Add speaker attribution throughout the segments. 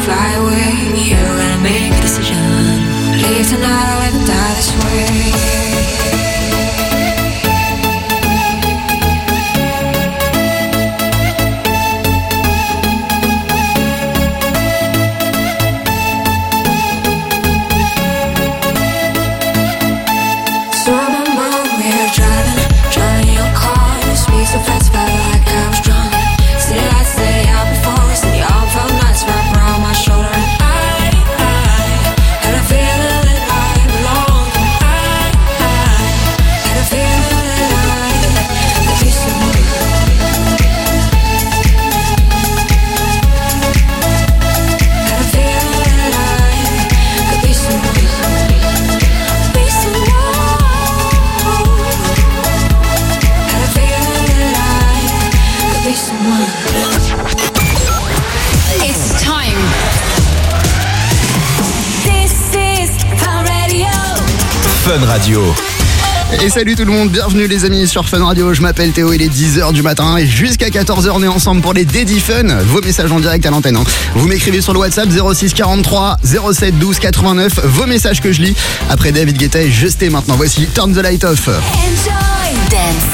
Speaker 1: fly away. You gotta make a decision. Leave tonight or ever die this way. So fast, felt like I was drunk. Still I'd stay out before us, and the all felt nice wrapped around my shoulder. And I had a feeling that I belonged. I had a feeling that I could be someone. Had a feeling that I could be someone. Be someone.
Speaker 2: It's time. This is Fun Radio.
Speaker 3: Fun Radio.
Speaker 4: Et salut tout le monde, bienvenue les amis sur Fun Radio, je m'appelle Théo, il est 10h du matin et jusqu'à 14h on est ensemble pour les Daddy Fun, vos messages en direct à l'antenne. Vous m'écrivez sur le WhatsApp 06 43 07 12 89, vos messages que je lis. Après David Guetta et Justé maintenant, voici Turn the Light Off.
Speaker 2: Enjoy. Dance.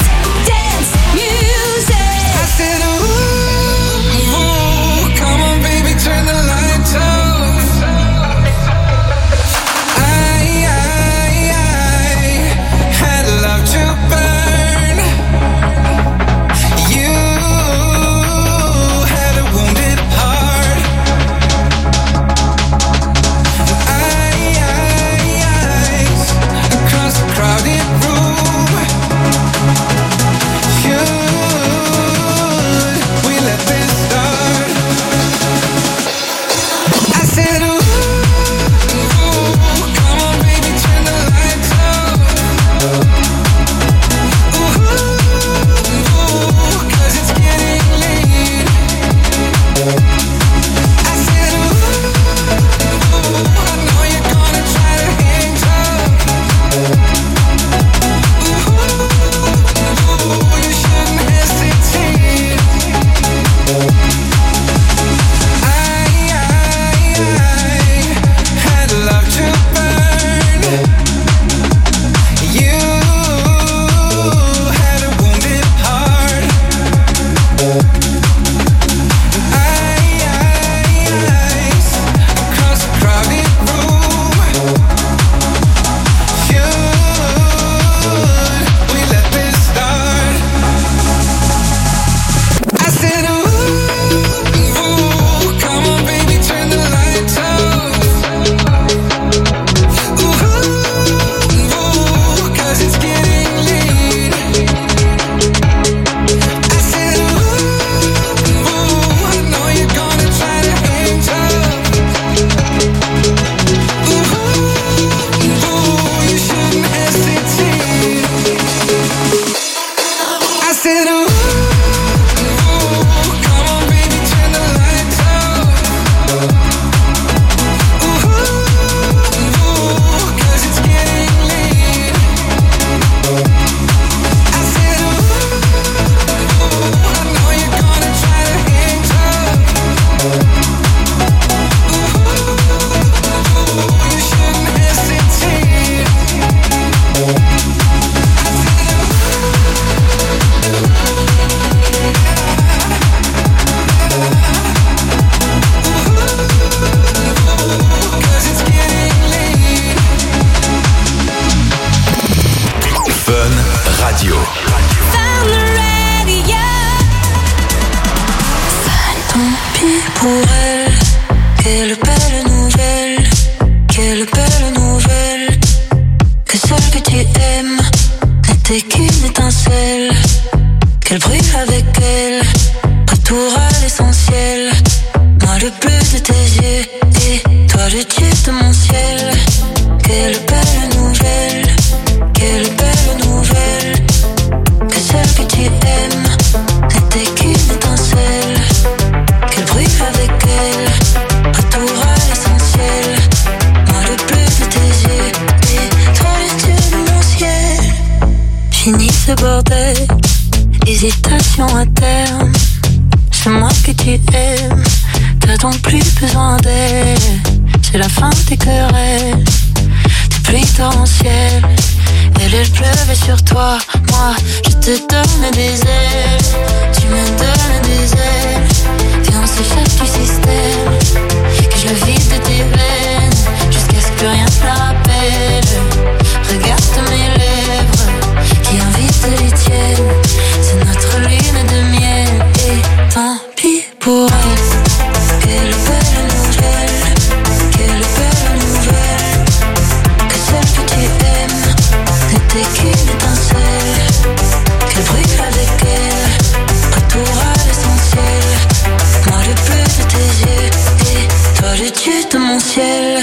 Speaker 1: donc plus besoin d'elle. C'est la fin des querelles, des pluies torrentielles. Elle pleuvait sur toi, moi je te donne des ailes. Tu me donnes des ailes. Viens on s'échappe du système, que je vide de tes veines, jusqu'à ce que plus rien ne la rappelle. Regarde mes lèvres, qui invitent les tiennes. C'est notre lune de miel, et tant pis pour elle. Quelle belle nouvelle, quelle belle nouvelle, que celle que tu aimes n'était qu'une étincelle, qu'elle brûle avec elle, retour à l'essentiel. Moi le bleu de tes yeux, et toi le dieu de mon ciel.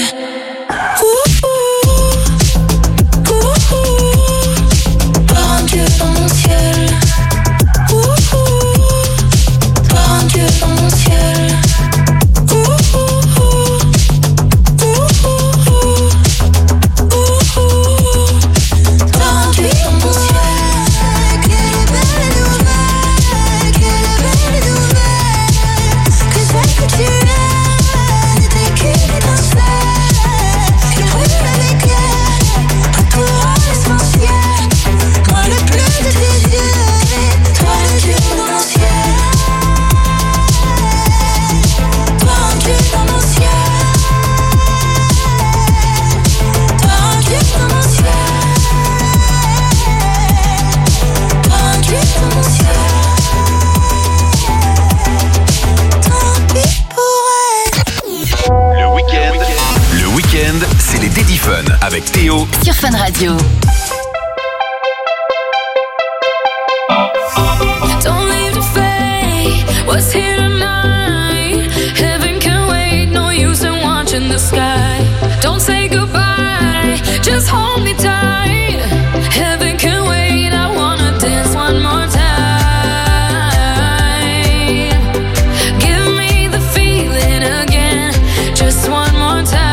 Speaker 1: Par un dieu dans mon ciel. Par un dieu dans mon ciel.
Speaker 3: C'est les Daddy Fun avec Théo
Speaker 2: sur Fun Radio.
Speaker 1: Don't leave the fate, what's here tonight? Heaven can wait, no use in watching the sky. Don't say goodbye, just hold me tight. Heaven can wait, I wanna dance one more time. Give me the feeling again, just one more time.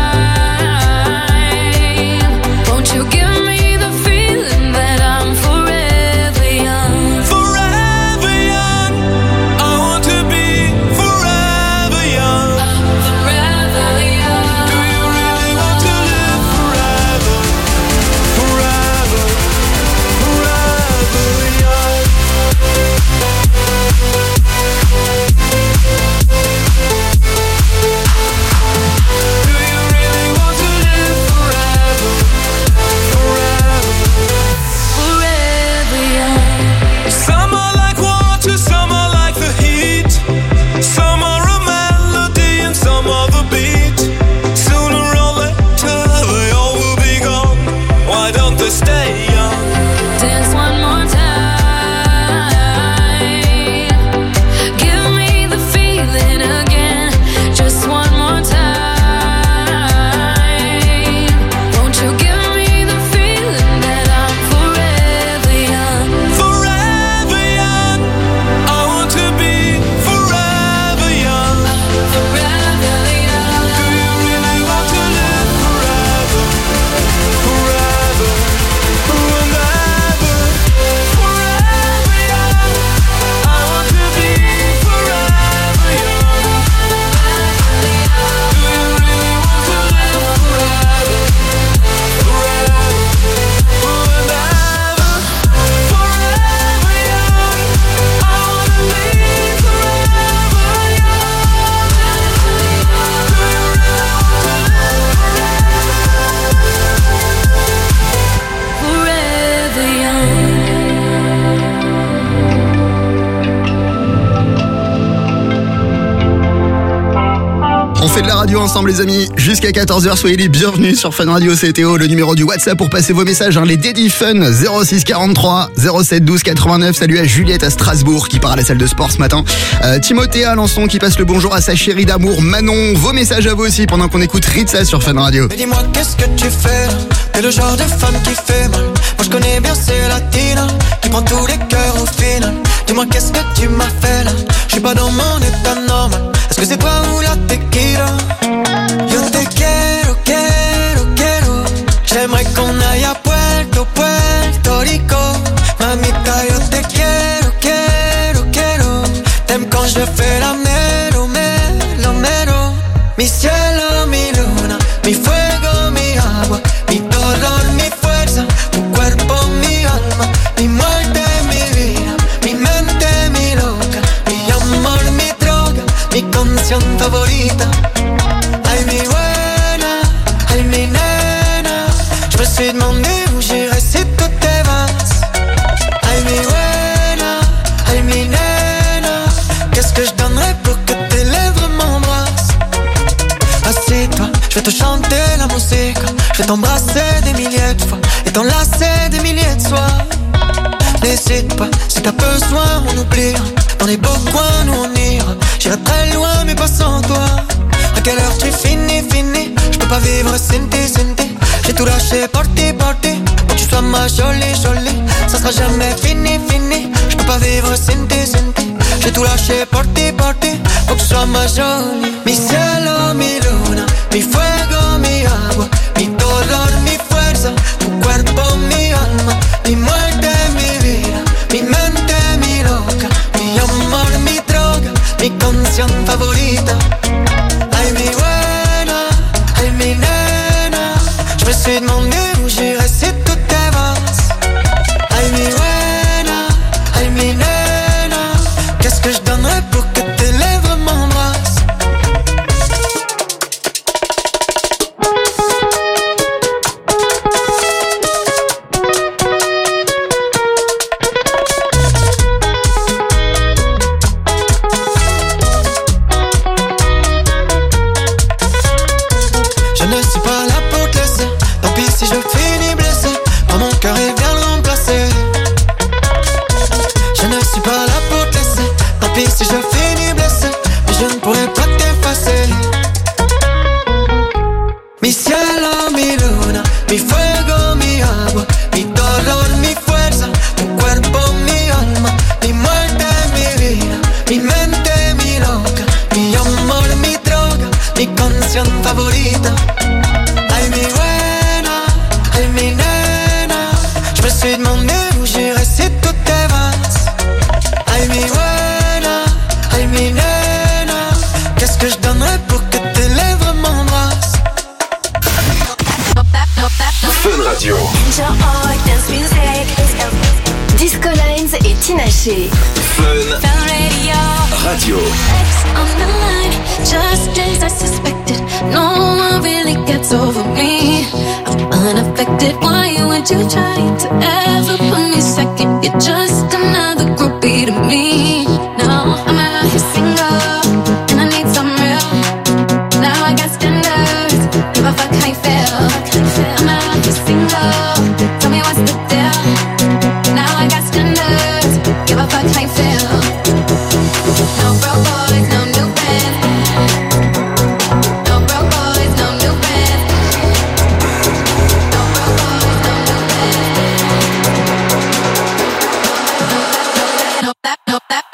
Speaker 4: fait de la radio ensemble les amis, jusqu'à 14h, soyez les bienvenus sur Fun Radio, c'est Théo, le numéro du WhatsApp pour passer vos messages, les Daddy Fun, 06 43 07 12 89, salut à Juliette à Strasbourg qui part à la salle de sport ce matin, Timothée à Alençon qui passe le bonjour à sa chérie d'amour, Manon, vos messages à vous aussi pendant qu'on écoute Ritza sur Fun Radio.
Speaker 5: Mais dis-moi qu'est-ce que tu fais là? T'es le genre de femme qui fait mal. Moi je connais bien ces latinas qui prend tous les cœurs au final. Dis-moi qu'est-ce que tu m'as fait là? Je suis pas dans mon état normal. Est-ce que c'est toi ou la tequila? Yo te quiero, quiero, quiero. J'aimerais qu'on aille à Puerto, Puerto Rico. Mamita, yo te quiero, quiero, quiero. T'aimes quand je fais la melo, melo, melo. cielo, mi luna, mi fuego, mi agua, mi dolor, mi fuerza, tu cuerpo, mi alma, mi muerte, mi vida, mi mente, mi loca, mi amor, mi droga, mi canción favorita. Ay, mi buena, ay, mi nena, je me suis demandé où j'irais si tout te vas. Ay, mi buena, ay, mi nena, qu'est-ce que je donnerais pour que tes lèvres m'embrassent. Assieds-toi, je vais te chanter la musique, je vais t'embrasser des milliers de fois et t'enlacer des milliers de soirs. N'hésite pas, si t'as besoin on oubliera. Dans les beaux coins nous on ira. J'irai très loin mais pas sans toi. À quelle heure tu finis, je peux pas vivre sans tes. J'ai tout lâché pour que tu sois ma jolie. Ça sera jamais fini. Je peux pas vivre sans tes. J'ai tout lâché pour que tu sois ma jolie. Mi cielo, mi luna, mi fuego, mi agua, mi dolor, mi fuerza, tu cuerpo, mi alma, mi muerte, mi vida, mi mente, mi loca, mi amor, mi droga, mi canción favorita. Ay, mi buena, ay, mi nena, je me suis demandé où j'irais si tout te vas. Ay, mi buena, ay, mi nena, qu'est-ce que je donnerais pour que tes lèvres m'embrassent. Je ne suis pas là pour te laisser, tant pis si je finis blessé, dans mon cœur il vient le remplacer. Je ne suis pas là pour te laisser, tant pis si je finis blessé, mais je ne pourrai pas t'effacer. Mi cielo, mi luna, mi fuego, mi agua, mi dolor, mi fuerza, tu cuerpo, mi alma, mi muerte, mi vida, mi mente, mi loca, mi amor, mi droga, mi canción favorita. Ay, mi buena, ay, mi nena, je me suis demandé où j'irais si tout te vas. Ay, mi buena, ay, mi nena, qu'est-ce que je donnerais pour que tes lèvres m'embrassent.
Speaker 3: Fun Radio.
Speaker 2: Enjoy dance music. Disco Lines et Tinashe.
Speaker 3: Fun Radio.
Speaker 1: On the line, just as I suspected. No one really gets over me. I'm unaffected. Why would you try to ever put me second? You're just another groupie to me. No, I'm out here single, and I need some real. Now I got standards. Give a fuck how you feel. I'm out here single. Tell me what's the deal. Now I got standards. Give a fuck how you feel. No broke boys, no new friends. No broke boys, no new friends. No broke boys, no new friends. No, that.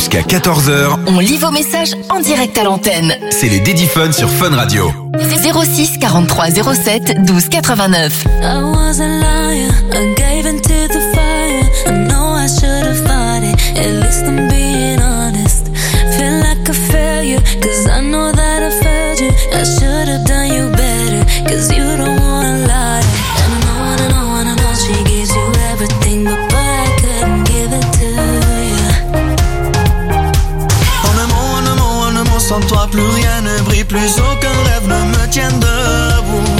Speaker 3: Jusqu'à 14h,
Speaker 2: On lit vos messages en direct à l'antenne.
Speaker 3: c'est les Daddy Fun sur Fun Radio.
Speaker 2: 06 43 07 12 89.
Speaker 1: I was a liar, I gave into the fire. I know I should have fought it, at least I'm being honest. Feel like a failure, cause I know that I failed you. I should have done you better, cause you don't wanna lie. And I know, she gives you everything, but boy, I couldn't give it to you.
Speaker 5: En un mot, sans toi plus rien ne brille, plus aucun rêve ne me tient debout.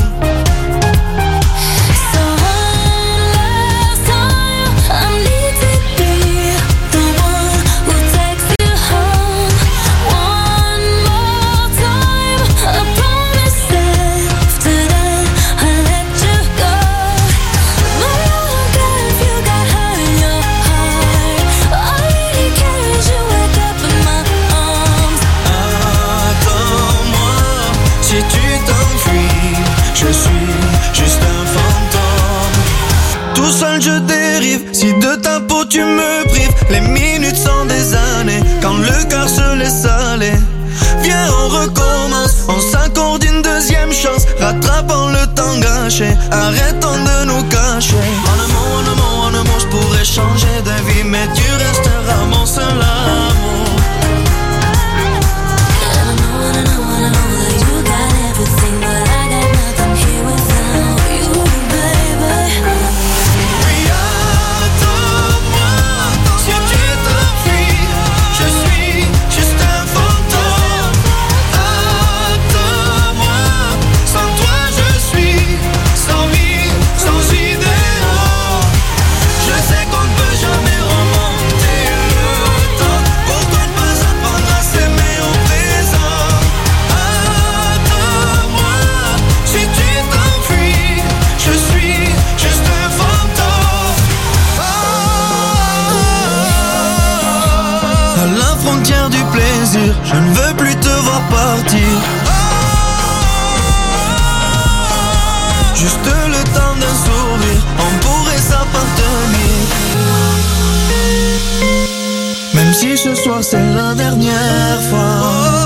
Speaker 1: So one last time, I need to be the one who takes you home. One more time, I promise that after that I'll let you go. But I don't care if you got hurt in your heart. All I really care is you wake up in my arms.
Speaker 5: Attends-moi, si tu t'enfuis, je suis juste un fantôme. Tout seul je dérive, si de ta peau tu me prives. Les minutes sont des années, quand le cœur se laisse aller. Viens on recommence, on s'accorde une deuxième chance. Rattrapons le temps gâché, arrêtons de nous cacher. En un mot, je pourrais changer de vie, mais tu resteras mon seul amour.
Speaker 1: And I know that you got everything, but I got nothing here without you, baby.
Speaker 5: Oui, attends-moi, si tu t'enfuis, je suis juste un fantôme. Attends-moi, sans toi je suis sans vie, sans idéal. Je sais qu'on ne peut jamais remonter le temps. Pourquoi ne pas apprendre à s'aimer au présent? Attends-moi, si tu t'enfuis, je suis juste un fantôme. À la frontière du plaisir, je ne veux plus te voir partir. Juste le temps d'un sourire, on pourrait s'appartenir. Même si ce soir c'est la dernière fois.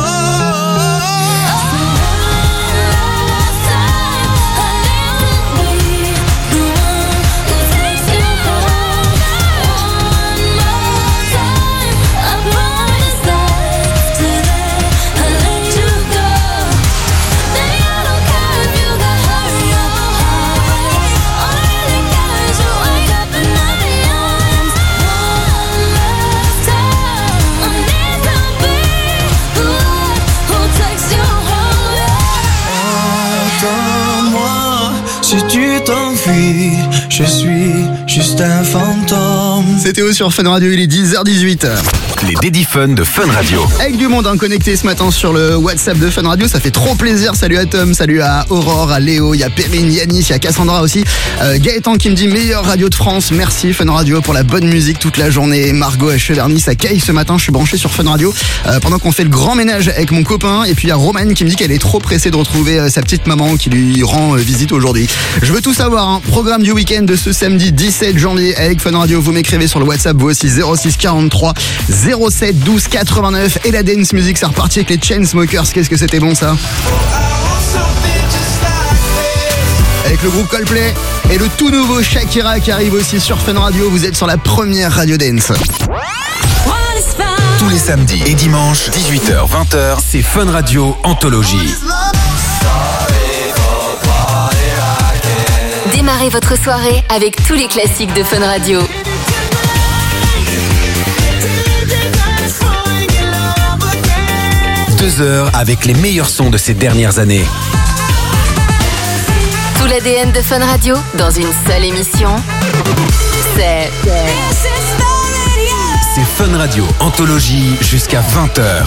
Speaker 5: Si tu t'enfuis, je suis juste un fantôme.
Speaker 4: C'est Théo sur Fun Radio, il est 10h18.
Speaker 3: Les Daddy Fun de Fun Radio.
Speaker 4: Avec du monde connecté ce matin sur le WhatsApp de Fun Radio, ça fait trop plaisir. Salut à Tom, salut à Aurore, à Léo, il y a Perrine, Yanis, il y a Cassandra aussi. Gaëtan qui me dit meilleure radio de France, merci Fun Radio pour la bonne musique toute la journée. Margot à Cheverny, ça caille ce matin, je suis branché sur Fun Radio pendant qu'on fait le grand ménage avec mon copain. Et puis il y a Romane qui me dit qu'elle est trop pressée de retrouver sa petite maman qui lui rend visite aujourd'hui. Je veux tout savoir, hein. Programme du week-end de ce samedi 17 janvier avec Fun Radio. Vous m'écrivez sur le WhatsApp, vous aussi 06 43 07 12 89. Et la dance music, ça reparti avec les Chainsmokers. Qu'est-ce que c'était bon ça? Avec le groupe Coldplay et le tout nouveau Shakira qui arrive aussi sur Fun Radio. Vous êtes sur la première radio dance.
Speaker 3: Tous les samedis et dimanches, 18h-20h, c'est Fun Radio Anthologie.
Speaker 2: Démarrez votre soirée avec tous les classiques de Fun Radio.
Speaker 3: Deux heures avec les meilleurs sons de ces dernières années.
Speaker 2: Tout l'ADN de Fun Radio dans une seule émission. C'est
Speaker 3: Fun Radio Anthologie jusqu'à 20h.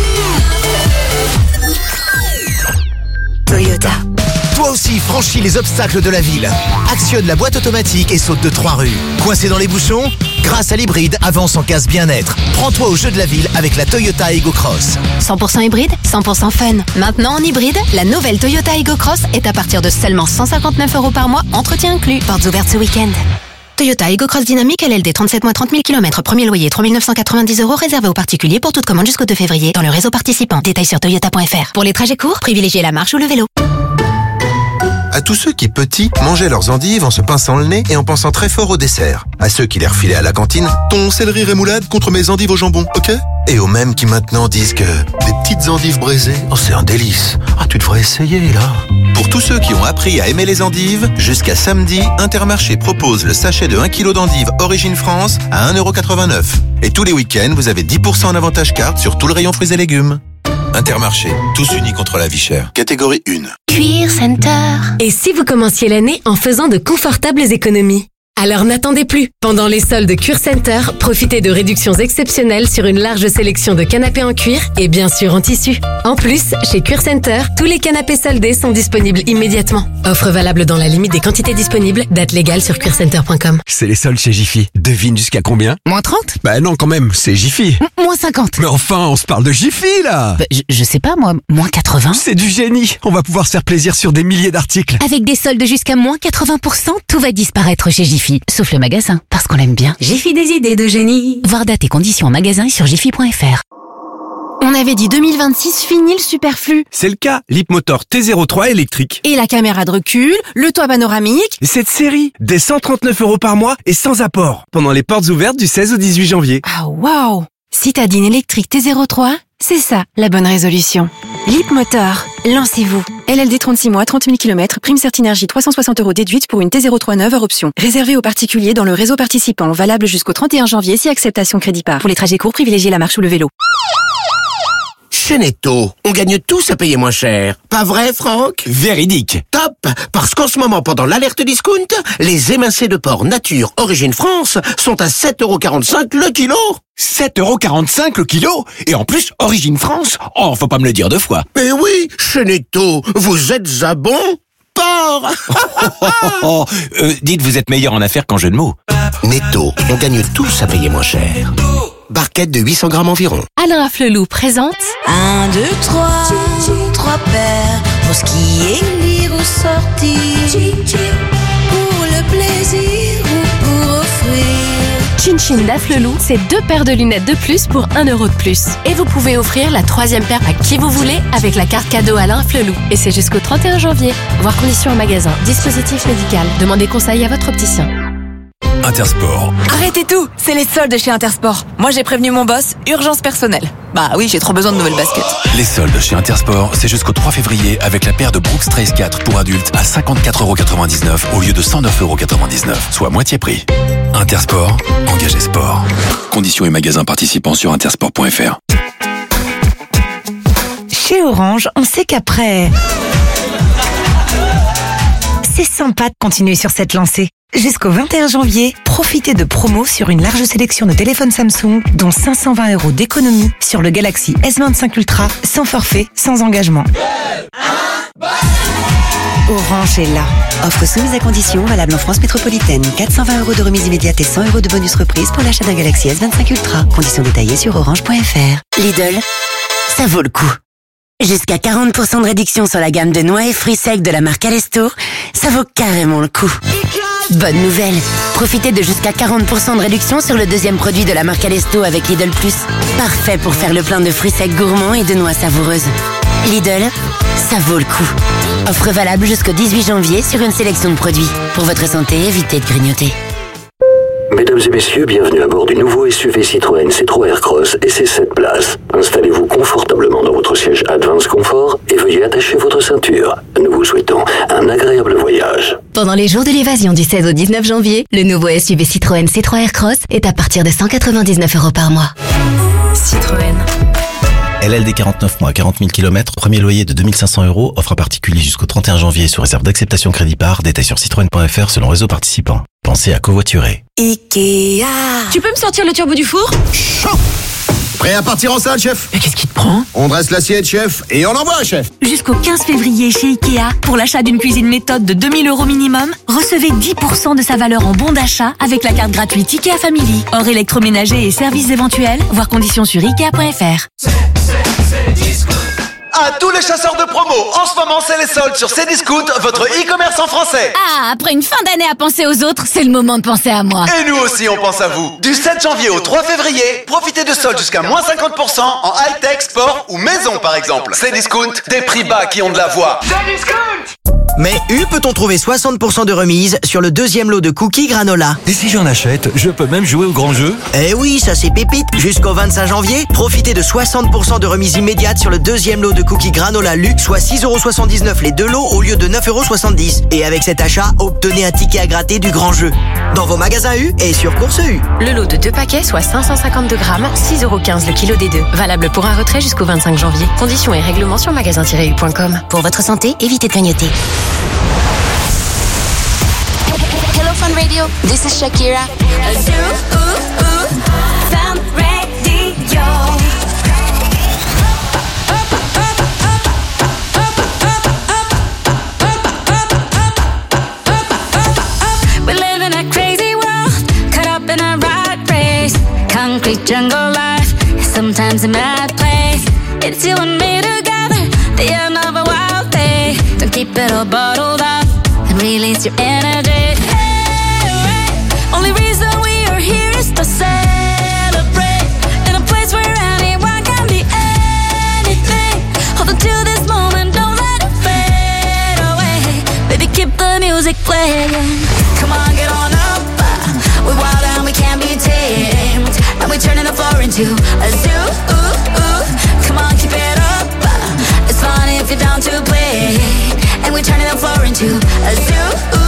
Speaker 2: Toyota.
Speaker 6: Toi aussi, franchis les obstacles de la ville. Actionne la boîte automatique et saute de 3 rues. Coincé dans les bouchons? Grâce à l'hybride, avance en casse bien-être. Prends-toi au jeu de la ville avec la Toyota Aygo Cross.
Speaker 2: 100% hybride, 100% fun. Maintenant en hybride, la nouvelle Toyota Aygo Cross est à partir de seulement 159 € par mois, entretien inclus. Portes ouvertes ce week-end.
Speaker 7: Toyota Aygo Cross Dynamique LLD 37 mois 30 000 km. Premier loyer 3 990 € réservé aux particuliers pour toute commande jusqu'au 2 février dans le réseau participant. Détails sur toyota.fr. Pour les trajets courts, privilégiez la marche ou le vélo.
Speaker 8: À tous ceux qui, petits, mangeaient leurs endives en se pinçant le nez et en pensant très fort au dessert. À ceux qui les refilaient à la cantine, ton céleri rémoulade contre mes endives au jambon, ok? Et aux mêmes qui maintenant disent que des petites endives braisées, oh c'est un délice. Ah tu devrais essayer là. Pour tous ceux qui ont appris à aimer les endives, jusqu'à samedi, Intermarché propose le sachet de 1 kg d'endives Origine France à 1,89 €. Et tous les week-ends, vous avez 10% en avantage carte sur tout le rayon fruits et légumes. Intermarché, tous unis contre la vie chère. Catégorie 1.
Speaker 2: Cuir Center.
Speaker 9: Et si vous commenciez l'année en faisant de confortables économies? Alors n'attendez plus. Pendant les soldes Cuir Center, profitez de réductions exceptionnelles sur une large sélection de canapés en cuir et bien sûr en tissu. En plus, chez Cuir Center, tous les canapés soldés sont disponibles immédiatement. Offre valable dans la limite des quantités disponibles. Date légale sur cuircenter.com.
Speaker 10: C'est les soldes chez Jiffy. Devine jusqu'à combien?
Speaker 11: Moins 30?
Speaker 10: Bah non quand même, c'est Jiffy.
Speaker 11: Moins 50.
Speaker 10: Mais enfin, on se parle de Jiffy là.
Speaker 11: Bah, je sais pas moi, moins 80.
Speaker 10: C'est du génie. On va pouvoir se faire plaisir sur des milliers d'articles.
Speaker 11: Avec des soldes jusqu'à moins 80%, tout va disparaître chez Jiffy. Sauf le magasin, parce qu'on l'aime bien.
Speaker 9: Jiffy des idées de génie.
Speaker 11: Voir date et conditions en magasin et sur jiffy.fr.
Speaker 7: On avait dit 2026, fini le superflu.
Speaker 10: C'est le cas. Leapmotor T03 électrique.
Speaker 7: Et la caméra de recul, le toit panoramique.
Speaker 10: Cette série, dès 139 € par mois et sans apport. Pendant les portes ouvertes du 16 au 18 janvier.
Speaker 7: Ah waouh! Citadine électrique T03, c'est ça la bonne résolution. Leapmotor, lancez-vous. LLD 36 mois, 30 000 km, prime Certinergie 360 € déduite pour une T03 neuve hors option. Réservé aux particuliers dans le réseau participant, valable jusqu'au 31 janvier si acceptation crédit par. Pour les trajets courts, privilégiez la marche ou le vélo.
Speaker 12: Chez Netto, on gagne tous à payer moins cher. Pas vrai, Franck?
Speaker 10: Véridique.
Speaker 12: Top! Parce qu'en ce moment, pendant l'alerte discount, les émincés de porc nature Origine France sont à 7,45 € le kilo.
Speaker 10: 7,45 € le kilo? Et en plus, Origine France? Oh, faut pas me le dire deux fois.
Speaker 12: Mais oui, chez Netto, vous êtes à bon porc.
Speaker 10: Dites, vous êtes meilleur en affaires qu'en jeu de mots.
Speaker 12: Netto, on gagne tous à payer moins cher. Barquette de 800 grammes environ.
Speaker 9: Alain Afflelou présente
Speaker 1: 1, 2, 3, 3 paires pour skier, lire ou sortir, pour le plaisir ou pour offrir.
Speaker 9: Chin Chin d'Afflelou, c'est 2 paires de lunettes de plus pour 1 € de plus. Et vous pouvez offrir la 3e paire à qui vous voulez avec la carte cadeau Alain Afflelou. Et c'est jusqu'au 31 janvier. Voir conditions en magasin. Dispositif médical. Demandez conseil à votre opticien.
Speaker 3: Intersport.
Speaker 13: Arrêtez tout, c'est les soldes chez Intersport. Moi j'ai prévenu mon boss, urgence personnelle. Bah oui, j'ai trop besoin de nouvelles baskets.
Speaker 3: Les soldes chez Intersport, c'est jusqu'au 3 février avec la paire de Brooks Trace 4 pour adultes à 54,99 € au lieu de 109,99 €, soit moitié prix. Intersport, engagez sport. Conditions et magasins participants sur intersport.fr.
Speaker 14: Chez Orange, on sait qu'après... C'est sympa de continuer sur cette lancée. Jusqu'au 21 janvier, profitez de promos sur une large sélection de téléphones Samsung, dont 520 € d'économie sur le Galaxy S25 Ultra, sans forfait, sans engagement. Orange est là.
Speaker 15: Offre soumise à conditions, valable en France métropolitaine. 420 € de remise immédiate et 100 € de bonus reprise pour l'achat d'un Galaxy S25 Ultra. Conditions détaillées sur orange.fr.
Speaker 16: Lidl, ça vaut le coup. Jusqu'à 40% de réduction sur la gamme de noix et fruits secs de la marque Alesto, ça vaut carrément le coup. Bonne nouvelle, profitez de jusqu'à 40% de réduction sur le 2e produit de la marque Alesto avec Lidl Plus. Parfait pour faire le plein de fruits secs gourmands et de noix savoureuses. Lidl, ça vaut le coup. Offre valable jusqu'au 18 janvier sur une sélection de produits. Pour votre santé, évitez de grignoter.
Speaker 17: Mesdames et messieurs, bienvenue à bord du nouveau SUV Citroën C3 Aircross et ses 7 places. Installez-vous confortablement dans votre siège Advance Confort et veuillez attacher votre ceinture. Nous vous souhaitons un agréable voyage.
Speaker 2: Pendant les jours de l'évasion du 16 au 19 janvier, le nouveau SUV Citroën C3 Aircross est à partir de 199 € par mois.
Speaker 7: Citroën.
Speaker 6: LLD 49 mois, 40 000 km, premier loyer de 2 500 €, offre à particulier jusqu'au 31 janvier sous réserve d'acceptation crédit par, détail sur citroën.fr selon réseau participant. Pensez à covoiturer.
Speaker 13: Ikea. Tu peux me sortir le turbo du four?
Speaker 4: Chaud. Prêt à partir en salle, chef?
Speaker 13: Mais qu'est-ce qui te prend?
Speaker 4: On dresse l'assiette, chef, et on envoie, chef.
Speaker 14: Jusqu'au 15 février chez Ikea, pour l'achat d'une cuisine méthode de 2 000 € minimum, recevez 10% de sa valeur en bon d'achat avec la carte gratuite Ikea Family. Hors électroménager et services éventuels, voir conditions sur Ikea.fr.
Speaker 18: À tous les chasseurs de promo, en ce moment c'est les soldes sur Cdiscount, votre e-commerce en français.
Speaker 11: Ah, après une fin d'année à penser aux autres, c'est le moment de penser à moi.
Speaker 18: Et nous aussi on pense à vous. Du 7 janvier au 3 février, profitez de soldes jusqu'à moins 50% en high-tech, sport ou maison par exemple. Cdiscount, des prix bas qui ont de la voix. Cdiscount.
Speaker 19: Mais peut-on trouver 60% de remise sur le deuxième lot de cookies granola?
Speaker 20: Et si j'en achète, je peux même jouer au grand jeu?
Speaker 19: Eh oui, ça c'est pépite. Jusqu'au 25 janvier, profitez de 60% de remise immédiate sur le deuxième lot de cookies granola luxe, soit 6,79€ les deux lots au lieu de 9,70€. Et avec cet achat, obtenez un ticket à gratter du grand jeu. Dans vos magasins U et sur Course U.
Speaker 7: Le lot de 2 paquets, soit 552 grammes, 6,15€ le kilo des deux. Valable pour un retrait jusqu'au 25 janvier. Conditions et règlements sur magasin-u.com.
Speaker 11: Pour votre santé, évitez de grignoter.
Speaker 21: Hello Fun Radio, this is Shakira. Fun Radio.
Speaker 1: We live in a crazy world, caught up in a rat race. Concrete jungle life, sometimes a mad place. It's you and me together, the end of a wild day. Don't keep it all bottled up and release your energy. Only reason we are here is to celebrate. In a place where anyone can be anything. Hold on to this moment, don't let it fade away. Baby, keep the music playing. Come on, get on up. We're wild and we can't be tamed. And we're turning the floor into a zoo. Come on, keep it up. It's fun if you're down to play. And we're turning the floor into a zoo.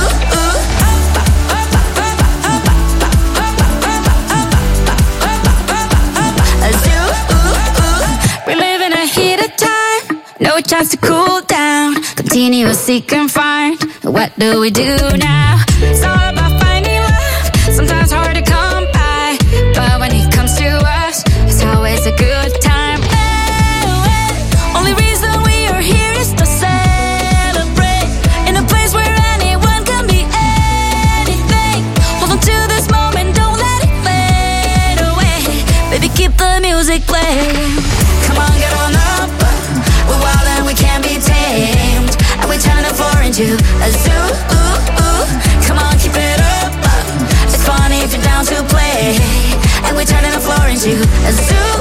Speaker 1: No chance to cool down. Continue seek and find. What do we do now? It's all about finding love. Sometimes hard to come by, but when it comes to us, it's always a good time. Only reason we are here is to celebrate. In a place where anyone can be anything. Hold on to this moment, don't let it fade away. Baby, keep the music playing. Come on, get on up. We're wild and we can't be tamed. And we're turning the floor into a zoo. Come on, keep it up. It's fun if you're down to play. And we're turning the floor into a zoo.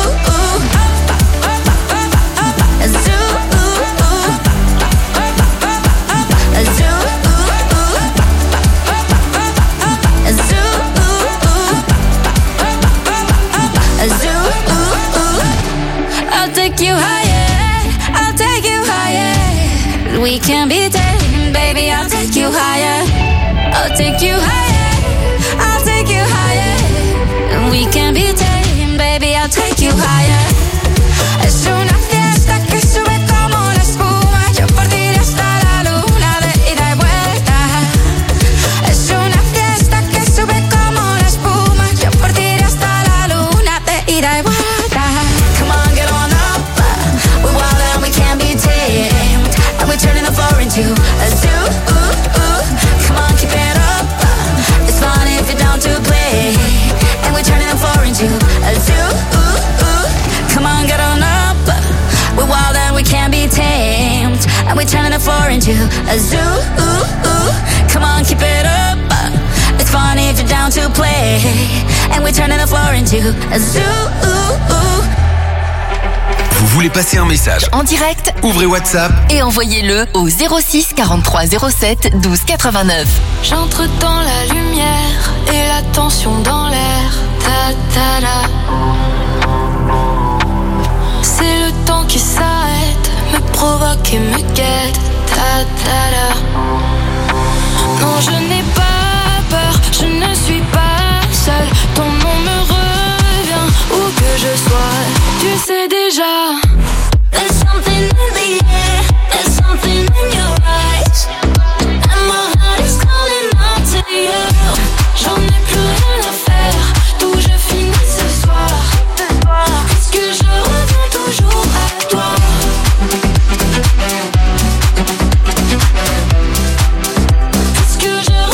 Speaker 1: A zoo. A zoo. A zoo. A zoo. I'll take you higher. I'll take you higher. We can be tamed, baby. I'll take you higher. I'll take you higher. I'll take you higher. We can be tamed, baby. I'll take you higher. Es una fiesta que sube como la espuma. Yo por ti iré hasta la luna de ida y vuelta. Es una fiesta que sube como la espuma. Yo por ti iré hasta la luna de ida y vuelta. Come on, get on up. We're wild and we can't be tamed. And we're turning the floor into a zoo. Come on, keep it up. It's fun if you're down to play. And we're turning the floor into a zoo. Come on, get on up. We're wild and we can't be tamed. And we're turning the floor into a zoo. Come on, keep it up. It's fun if you're down to play. And we're turning the floor into a zoo.
Speaker 3: Vous voulez passer un message
Speaker 22: en direct?
Speaker 3: Ouvrez WhatsApp
Speaker 22: et envoyez-le au 06 43 07 12 89.
Speaker 1: J'entre dans la lumière et la tension dans l'air. Ta ta la. C'est le temps qui s'arrête, me provoque et me guette. Ta ta la. Non, je n'ai pas peur, je ne suis pas seule. Ton nom me revient où que je sois. Tu sais déjà. There's something in the air, there's something in your eyes. And my heart is calling out to you. J'en ai plus rien à faire, d'où je finis ce soir. Puisque je reviens toujours à toi. Puisque je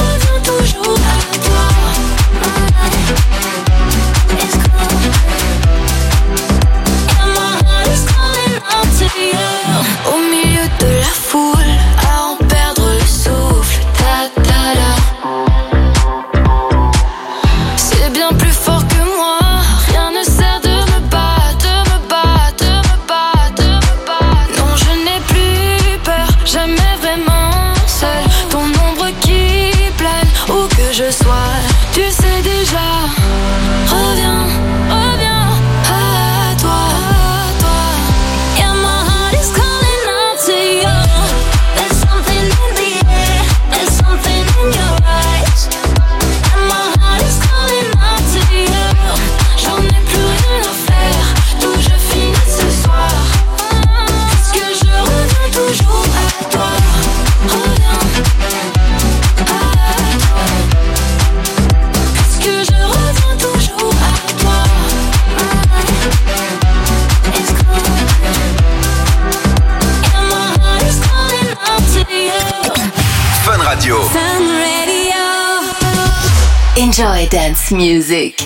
Speaker 1: je sois, tu sais déjà. Reviens, reviens à toi, Yeah, my heart is calling out to you. There's something in the air, there's something in your eyes. And my heart is calling out to you. J'en ai plus rien à faire, d'où je finis ce soir. Puisque je reviens toujours à toi. Reviens à toi. Puisque je reviens toujours à toi. It's calling. And my heart is calling out to you.
Speaker 18: Fun Radio.
Speaker 1: Fun Radio.
Speaker 22: Enjoy dance music.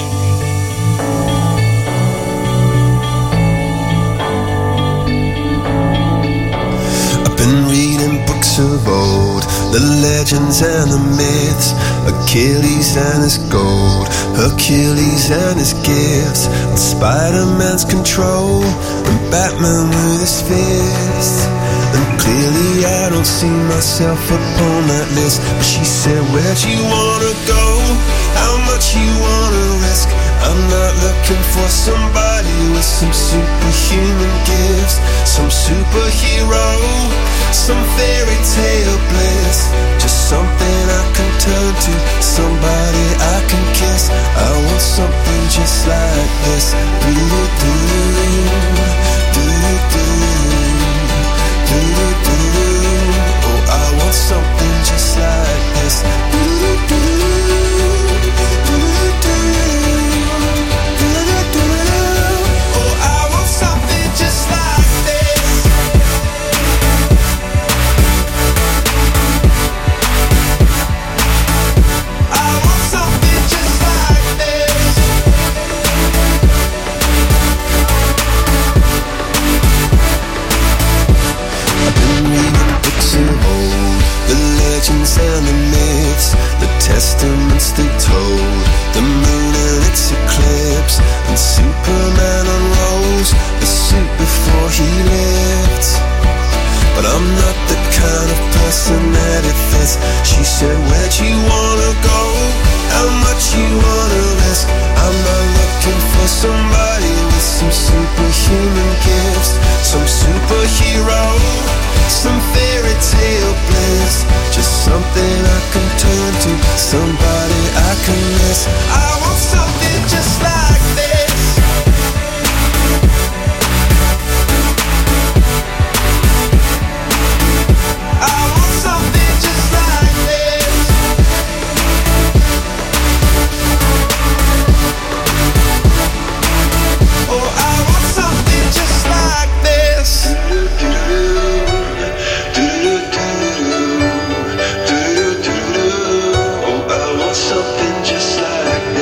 Speaker 5: I've been reading books of old, the legends and the myths, Achilles and his gold, Hercules and his gifts, and Spider-Man's control, and Batman with his fists. And clearly I don't see myself upon that list. But she said, where'd you wanna go? How much you wanna risk? I'm not looking for somebody with some superhuman gifts, some superhero, some fairy tale bliss. Just something I can turn to, somebody I can kiss. I want something just like this. Oh, I want something just like this. Oh, I want something just like this. I want something just like this. I've been reading books of old, the legends and the myths, the testaments they told, the moon and its eclipse, and Superman unrolls the suit before he lived. But I'm not the kind of person that it fits. She said, where'd you wanna go? How much you wanna risk? I'm not looking for somebody with some superhuman gifts, some superhero, some fairy tale bliss. Just something I can turn to, somebody I can miss. I want something just like this. I want something just like this. Oh, I want something just like this. Oh, I want something just like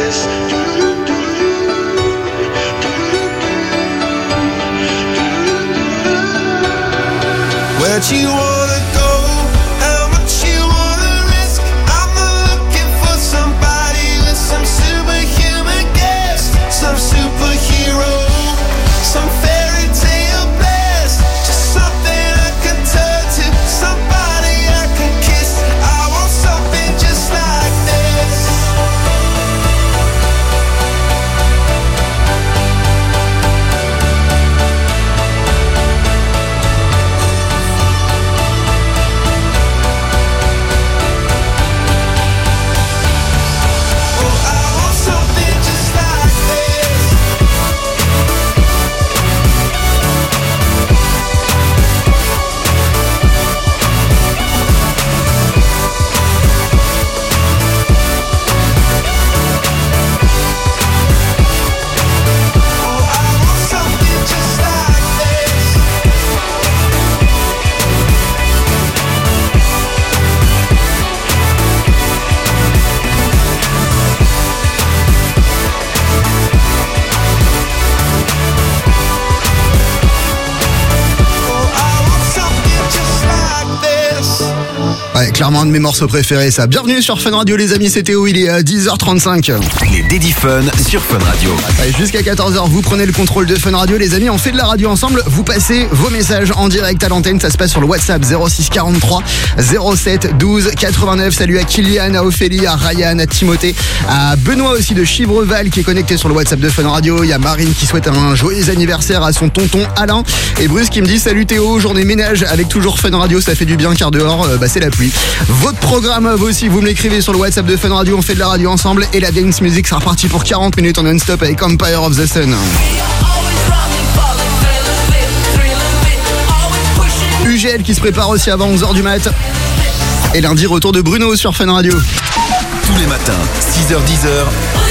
Speaker 4: clairement un de mes morceaux préférés, ça. Bienvenue sur Fun Radio, les amis, c'est Théo, il est 10h35.
Speaker 3: Les Daddy Fun sur Fun Radio.
Speaker 4: Allez, jusqu'à 14h, vous prenez le contrôle de Fun Radio, les amis, on fait de la radio ensemble. Vous passez vos messages en direct à l'antenne, ça se passe sur le WhatsApp 06 43 07 12 89. Salut à Kylian, à Ophélie, à Ryan, à Timothée, à Benoît aussi de Chivreval qui est connecté sur le WhatsApp de Fun Radio. Il y a Marine qui souhaite un joyeux anniversaire à son tonton Alain. Et Bruce qui me dit salut Théo, journée ménage avec toujours Fun Radio, ça fait du bien car dehors c'est la pluie. Votre programme, vous aussi, vous me l'écrivez sur le WhatsApp de Fun Radio, on fait de la radio ensemble et la dance music sera repartie pour 40 minutes en non-stop avec Empire of the Sun. UGL qui se prépare aussi avant 11h du mat. Et lundi, retour de Bruno sur Fun Radio.
Speaker 3: Tous les matins, 6h-10h.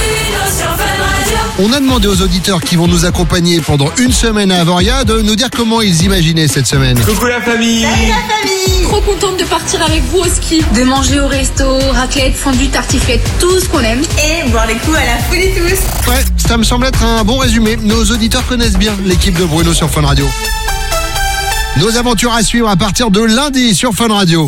Speaker 8: On a demandé aux auditeurs qui vont nous accompagner pendant une semaine à Avoria de nous dire comment ils imaginaient cette semaine.
Speaker 10: Coucou la famille.
Speaker 23: Salut la famille. Trop contente de partir avec vous au ski. De manger au resto, raclette, fondue, tartiflette, tout ce qu'on aime. Et boire les coups à la folie tous.
Speaker 8: Ouais, ça me semble être un bon résumé. Nos auditeurs connaissent bien l'équipe de Bruno sur Fun Radio. Nos aventures à suivre à partir de lundi sur Fun Radio.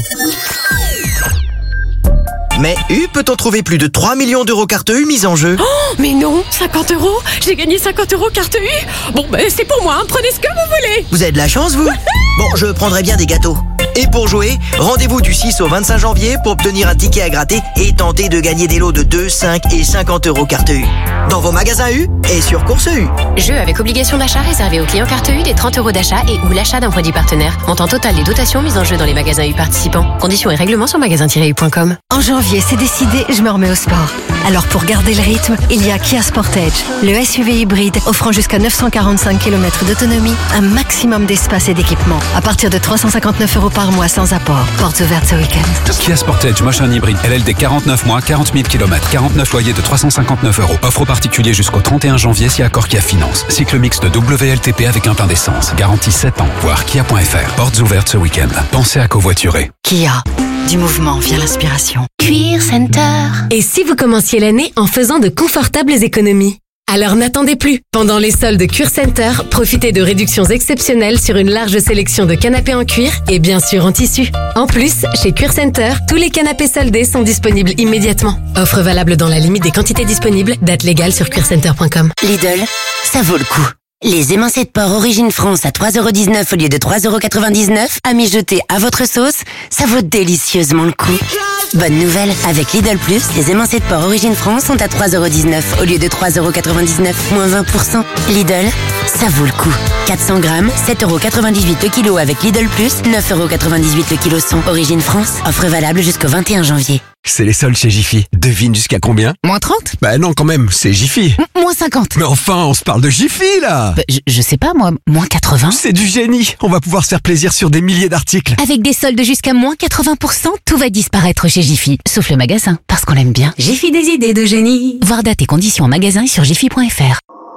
Speaker 19: Mais peut-on trouver plus de 3 millions d'euros carte U mise en jeu?
Speaker 24: Oh, mais non, 50 euros. J'ai gagné 50 euros carte U. Bon, c'est pour moi, hein. Prenez ce que vous voulez.
Speaker 19: Vous avez de la chance, vous? Bon, je prendrai bien des gâteaux. Et pour jouer, rendez-vous du 6 au 25 janvier pour obtenir un ticket à gratter et tenter de gagner des lots de 2, 5 et 50 euros carte U. Dans vos magasins U et sur Course U.
Speaker 22: Jeu avec obligation d'achat réservé aux clients carte U des 30 euros d'achat et ou l'achat d'un produit partenaire. Montant total des dotations mises en jeu dans les magasins U participants. Conditions et règlements sur magasin-u.com.
Speaker 25: En janvier, c'est décidé, je me remets au sport. Alors pour garder le rythme, il y a Kia Sportage, le SUV hybride offrant jusqu'à 945 km d'autonomie, un maximum d'espace et d'équipement. À partir de 359 euros par mois sans apport. Portes ouvertes ce week-end.
Speaker 26: Kia Sportage Motion Hybride, LLD 49 mois, 40 000 km, 49 loyers de 359 euros. Offre aux particuliers jusqu'au 31 janvier si accord Kia Finance. Cycle mixte WLTP avec un plein d'essence. Garantie 7 ans. Voir kia.fr. Portes ouvertes ce week-end. Pensez à covoiturer.
Speaker 25: Kia. Du mouvement vient l'inspiration.
Speaker 22: Cuir Center.
Speaker 9: Et si vous commenciez l'année en faisant de confortables économies? Alors n'attendez plus. Pendant les soldes Cuir Center, profitez de réductions exceptionnelles sur une large sélection de canapés en cuir et bien sûr en tissu. En plus, chez Cuir Center, tous les canapés soldés sont disponibles immédiatement. Offre valable dans la limite des quantités disponibles. Date légale sur cuircenter.com.
Speaker 16: Lidl, ça vaut le coup. Les émincés de porc Origine France à 3,19€ au lieu de 3,99€, à mijoter à votre sauce, ça vaut délicieusement le coup. Bonne nouvelle, avec Lidl Plus, les émincés de porc Origine France sont à 3,19€ au lieu de 3,99€, moins 20%. Lidl, ça vaut le coup. 400 grammes, 7,98€ le kilo avec Lidl Plus, 9,98€ le kilo son. Origine France, offre valable jusqu'au 21 janvier.
Speaker 27: C'est les soldes chez Jiffy. Devine jusqu'à combien?
Speaker 11: Moins 30?
Speaker 27: Bah non, quand même, c'est Jiffy.
Speaker 11: Moins 50.
Speaker 27: Mais enfin, on se parle de Jiffy, là.
Speaker 11: Bah, je sais pas, moi, moins 80.
Speaker 27: C'est du génie. On va pouvoir se faire plaisir sur des milliers d'articles.
Speaker 11: Avec des soldes jusqu'à moins 80%, tout va disparaître chez Jiffy. Sauf le magasin, parce qu'on l'aime bien.
Speaker 25: Jiffy des idées de génie.
Speaker 11: Voir date et conditions en magasin et sur jiffy.fr.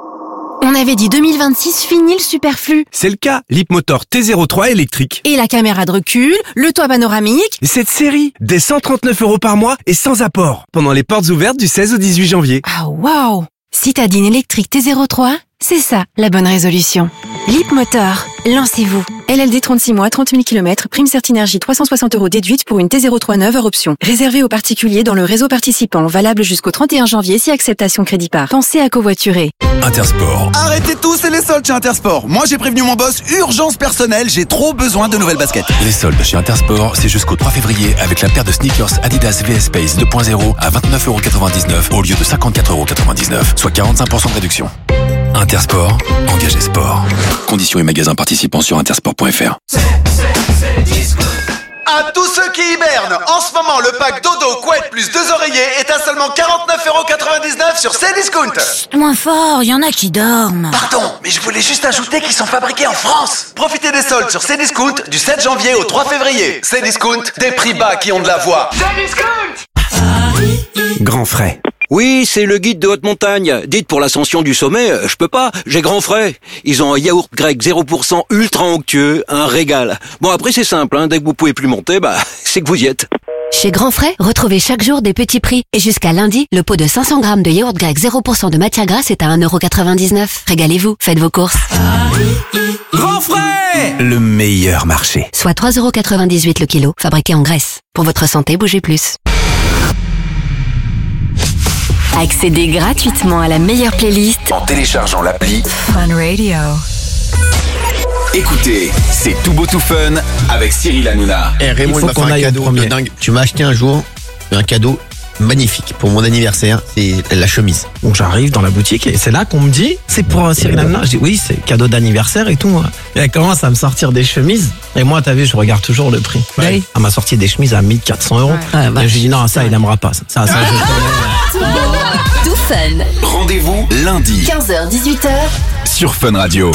Speaker 7: On avait dit 2026, fini le superflu.
Speaker 20: C'est le cas, l'Hipmotor T03 électrique.
Speaker 7: Et la caméra de recul, le toit panoramique.
Speaker 20: Cette série, dès 139 € par mois et sans apport. Pendant les portes ouvertes du 16 au 18 janvier.
Speaker 7: Ah waouh! Citadine électrique T03, c'est ça la bonne résolution. Leapmotor, lancez-vous. LLD 36 mois, 30 000 km, prime Certinergie 360 € déduite pour une T03 neuve hors option. Réservé aux particuliers dans le réseau participant, valable jusqu'au 31 janvier si acceptation crédit par. Pensez à covoiturer.
Speaker 3: Intersport.
Speaker 18: Arrêtez tous, c'est les soldes chez Intersport. Moi j'ai prévenu mon boss, urgence personnelle, j'ai trop besoin de nouvelles baskets.
Speaker 3: Les soldes chez Intersport, c'est jusqu'au 3 février avec la paire de sneakers Adidas VS Space 2.0 à 29,99€ au lieu de 54,99€, soit 45% de réduction. Intersport, engagé sport. Conditions et magasins participants sur intersport.fr.
Speaker 18: À tous ceux qui hibernent, en ce moment le pack dodo, couette plus 2 oreillers est à seulement 49,99€ sur Cdiscount.
Speaker 21: Moins fort, y en a qui dorment.
Speaker 18: Pardon, mais je voulais juste ajouter qu'ils sont fabriqués en France. Profitez des soldes sur Cdiscount du 7 janvier au 3 février. Cdiscount, des prix bas qui ont de la voix.
Speaker 20: Grand frais.
Speaker 28: Oui, c'est le guide de haute montagne. Dites pour l'ascension du sommet, je peux pas, j'ai grand frais. Ils ont un yaourt grec 0% ultra onctueux, un régal. Bon après c'est simple, dès que vous pouvez plus monter, c'est que vous y êtes.
Speaker 25: Chez Grand Frais, retrouvez chaque jour des petits prix. Et jusqu'à lundi, le pot de 500 grammes de yaourt grec 0% de matière grasse est à 1,99€. Régalez-vous, faites vos courses.
Speaker 27: Grand Frais, le meilleur marché.
Speaker 25: Soit 3,98€ le kilo, fabriqué en Grèce. Pour votre santé, bougez plus. Accédez gratuitement à la meilleure playlist
Speaker 3: En téléchargeant l'appli
Speaker 25: Fun Radio.
Speaker 3: Écoutez, c'est Tout Beau Tout Fun avec Cyril Hanouna.
Speaker 2: Et Raymond, il m'a fait un cadeau de dingue. Tu m'as acheté un jour un cadeau magnifique pour mon anniversaire, c'est la chemise.
Speaker 6: Donc j'arrive dans la boutique et c'est là qu'on me dit c'est pour Cyril Hanouna. Je dis oui, c'est cadeau d'anniversaire et tout. Et elle commence à me sortir des chemises. Et moi, t'as vu, je regarde toujours le prix. Oui. Elle m'a sorti des chemises à 1 400€. Et je lui dis non, ça il aimera pas. Ça je connais.
Speaker 25: Tout Fun.
Speaker 3: Rendez-vous lundi
Speaker 25: 15h-18h
Speaker 3: sur Fun Radio.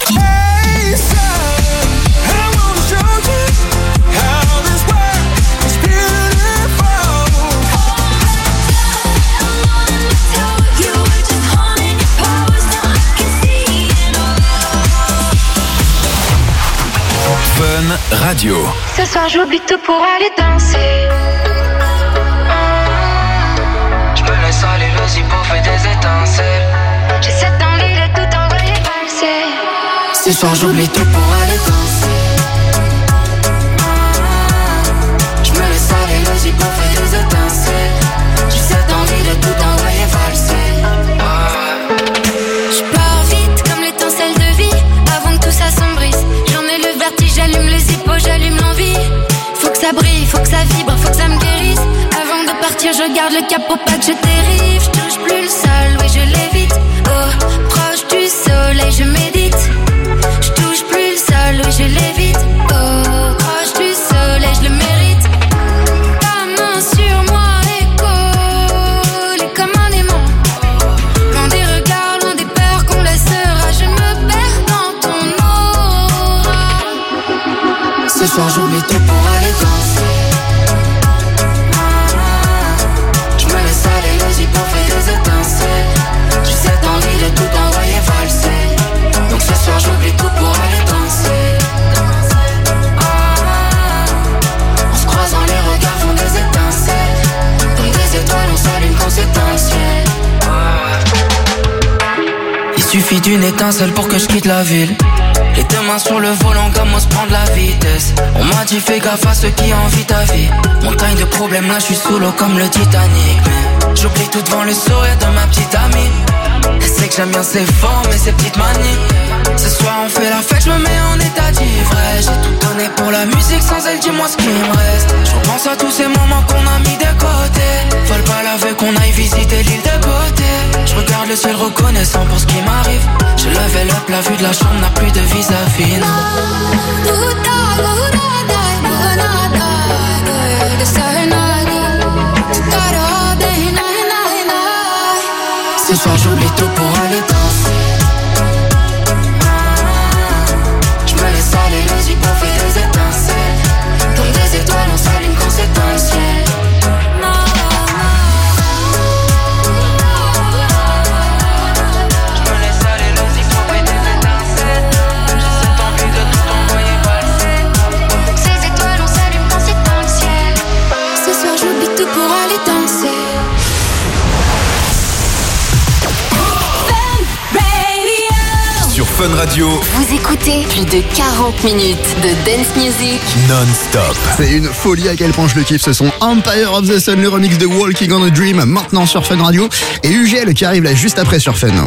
Speaker 3: Fun Radio.
Speaker 1: Ce soir j'oublie tout pour aller danser. Je me laisse aller, le zippo fait des étincelles. J'ai cette envie de tout envoyer valser. Ce soir j'oublie tout pour aller danser. Je me laisse aller, le zippo fait des étincelles. J'ai cette envie de tout envoyer valser. Je pars vite comme l'étincelle de vie. Avant que tout s'assombrisse, j'en ai le vertige, j'allume le zippo, j'allume l'envie. Faut que ça brille, faut que ça vibre, faut que ça me guérisse. Avant de partir, je garde le cap pour pas que je dérive. Je touche plus le sol, oui je l'évite. Oh, proche du soleil, je médite. Je touche plus le sol, oui je l'évite. Oh, proche du soleil, je le mérite. Ta main sur moi et collée comme un aimant. Loin des regards, loin des peurs qu'on laissera. Je me perds dans ton aura. Ce soir j'oublie tout pour aller danser. Je me laisse aller, le zippo fait des étincelles. J'ai cette envie de tout envoyer valser. Donc ce soir j'oublie tout pour aller danser. En se croisant les regards font des étincelles. Comme des étoiles on s'allume quand c'est un ciel. Il suffit d'une étincelle pour que je quitte la ville. Les deux mains sur le volant, gamos prendre la vitesse. On m'a dit fais gaffe à ceux qui envient ta vie. Montagne de problèmes, là je suis sous l'eau comme le Titanic. Mais j'oublie tout devant le sourire de ma petite amie. Elle sait que j'aime bien ses formes et ses petites manies. Ce soir on fait la fête, je me mets en état d'ivresse. J'ai tout donné pour la musique, sans elle dis-moi ce qui me reste. Je repense à tous ces moments qu'on a mis de côté. Vole pas l'aveu qu'on aille visiter l'île de côté. Je regarde le ciel reconnaissant pour ce qui m'arrive. Je level up, la vue de la chambre n'a plus de vis-à-vis. Ce soir j'oublie tout pour aller danser. Je me laisse aller, le zippo fait des étincelles. Comme des étoiles on s'allume quand c'est un ciel. Je me laisse aller, le zippo fait des étincelles. J'ai cette envie de tout envoyer valser. Ces étoiles on s'allume quand c'est un ciel. Ce soir j'oublie tout pour aller danser.
Speaker 3: Sur Fun Radio,
Speaker 25: Vous écoutez plus de 40 minutes de dance music
Speaker 3: non-stop.
Speaker 4: C'est une folie à quel point je le kiffe. Ce sont Empire of the Sun, le remix de Walking on a Dream, maintenant sur Fun Radio. Et UGL qui arrive là juste après sur Fun.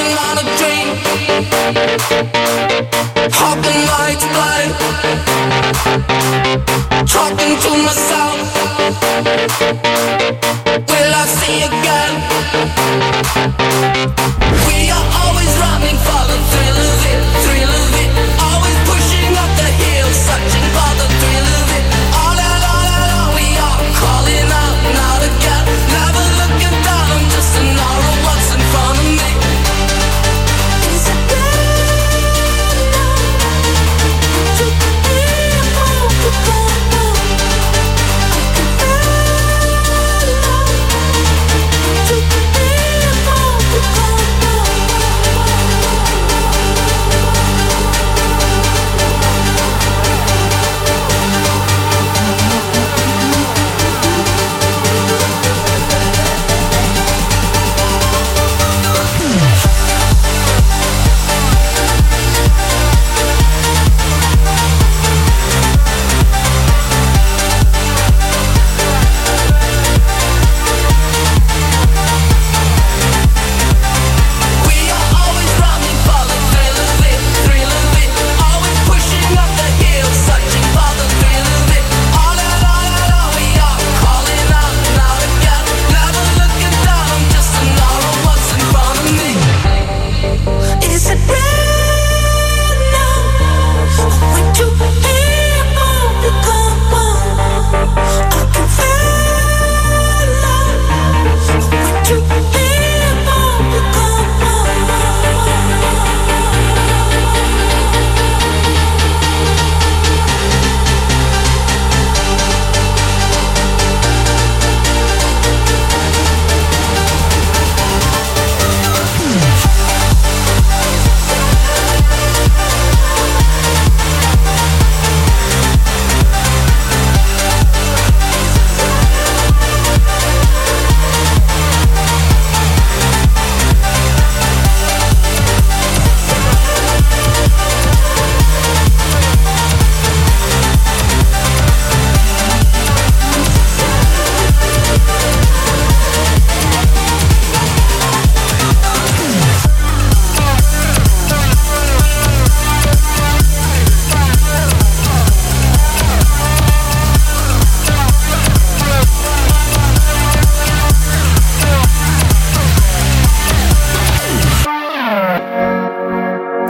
Speaker 1: We are always running for the thrill of it, always pushing up the hill, searching for the thrill of it. All along, we are calling out, not a gap, never looking down, I'm just an hour of what's in front of me. Is it good enough to be a